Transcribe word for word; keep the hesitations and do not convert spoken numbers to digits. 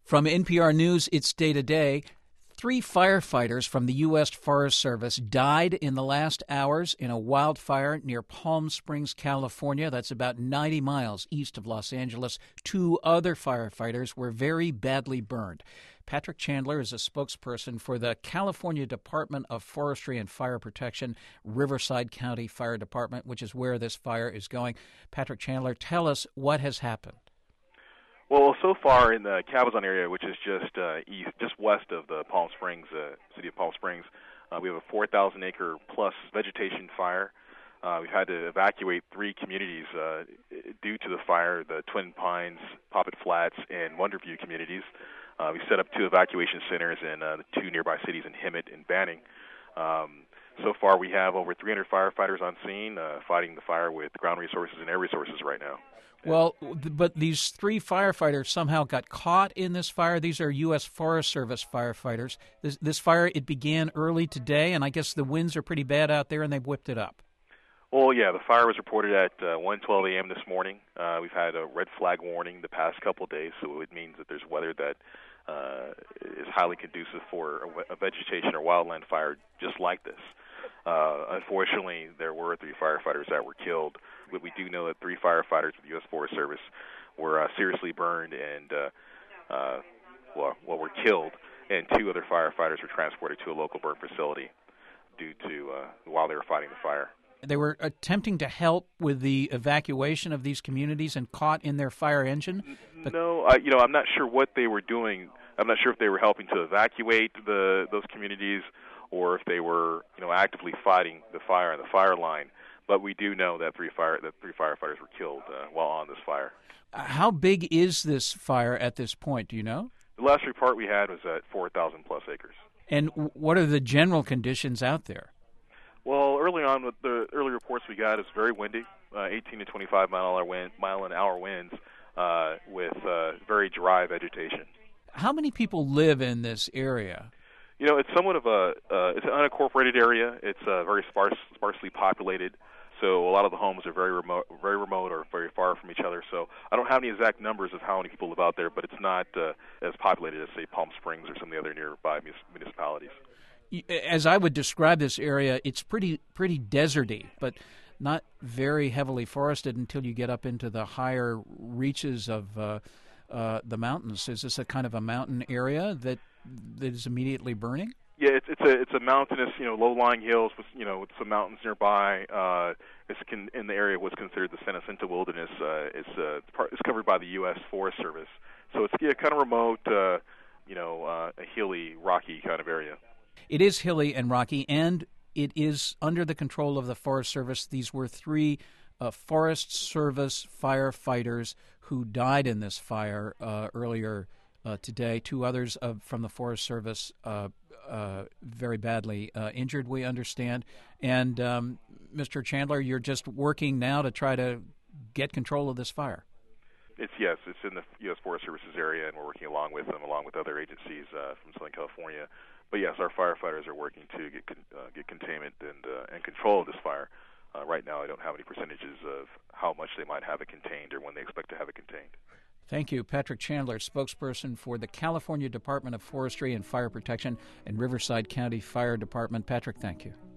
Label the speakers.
Speaker 1: From N P R News, it's Day to Day. Three firefighters from the U S Forest Service died in the last hours in a wildfire near Palm Springs, California. That's about ninety miles east of Los Angeles. Two other firefighters were very badly burned. Patrick Chandler is a spokesperson for the California Department of Forestry and Fire Protection, Riverside County Fire Department, which is where this fire is going. Patrick Chandler, tell us what has happened.
Speaker 2: Well, so far in the Cabazon area, which is just uh, east, just west of the Palm Springs, uh, city of Palm Springs, uh, we have a four thousand acre plus vegetation fire. Uh, we've had to evacuate three communities uh, due to the fire: the Twin Pines, Poppet Flats, and Wonderview communities. Uh, we set up two evacuation centers in uh, the two nearby cities in Hemet and Banning. Um, so far, we have over three hundred firefighters on scene uh, fighting the fire with ground resources and air resources right now.
Speaker 1: Well, but these three firefighters somehow got caught in this fire. These are U S Forest Service firefighters. This, this fire, it began early today, and I guess the winds are pretty bad out there, and they've whipped it up.
Speaker 2: Well, yeah, the fire was reported at uh, one twelve a.m. this morning. Uh, we've had a red flag warning the past couple of days, so it means that there's weather that uh, is highly conducive for a, a vegetation or wildland fire just like this. Uh, unfortunately, there were three firefighters that were killed. But we do know that three firefighters of the U S Forest Service were uh, seriously burned and uh, uh, well, well, were killed, and two other firefighters were transported to a local burn facility due to uh, while they were fighting the fire.
Speaker 1: They were attempting to help with the evacuation of these communities and caught in their fire engine?
Speaker 2: But no, uh, you know, I'm not sure what they were doing. I'm not sure if they were helping to evacuate the those communities or if they were, you know, actively fighting the fire on the fire line. But we do know that three fire that three firefighters were killed uh, while on this fire.
Speaker 1: How big is this fire at this point? Do you know?
Speaker 2: The last report we had was at four thousand plus acres.
Speaker 1: And what are the general conditions out there?
Speaker 2: Well, early on, with the early reports we got, it's very windy, uh, eighteen to twenty-five mile an hour wind, mile an hour winds, uh, with uh, very dry vegetation.
Speaker 1: How many people live in this area?
Speaker 2: You know, it's somewhat of a uh, it's an unincorporated area. It's uh, very sparse, sparsely populated. So a lot of the homes are very remote, very remote or very far from each other. So I don't have any exact numbers of how many people live out there, but it's not uh, as populated as, say, Palm Springs or some of the other nearby municipalities.
Speaker 1: As I would describe this area, it's pretty pretty deserty, but not very heavily forested until you get up into the higher reaches of uh, uh, the mountains. Is this a kind of a mountain area that that is immediately burning?
Speaker 2: Yeah, it's it's a it's a mountainous, you know, low-lying hills with, you know, with some mountains nearby. Uh, it's can, in the area what's considered the San Jacinto Wilderness. Uh, it's uh, part, it's covered by the U S Forest Service, so it's yeah, kind of remote, uh, you know, uh, a hilly, rocky kind of area.
Speaker 1: It is hilly and rocky, and it is under the control of the Forest Service. These were three uh, Forest Service firefighters who died in this fire uh, earlier uh, today. Two others uh, from the Forest Service uh, uh, very badly uh, injured, we understand. And, um, Mister Chandler, you're just working now to try to get control of this fire. It's
Speaker 2: yes, it's in the U S Forest Service's area, and we're working along with them, along with other agencies uh, from Southern California. But yes, our firefighters are working to get uh, get containment and uh, and control of this fire. Uh, right now, I don't have any percentages of how much they might have it contained or when they expect to have it contained.
Speaker 1: Thank you. Patrick Chandler, spokesperson for the California Department of Forestry and Fire Protection and Riverside County Fire Department. Patrick, thank you.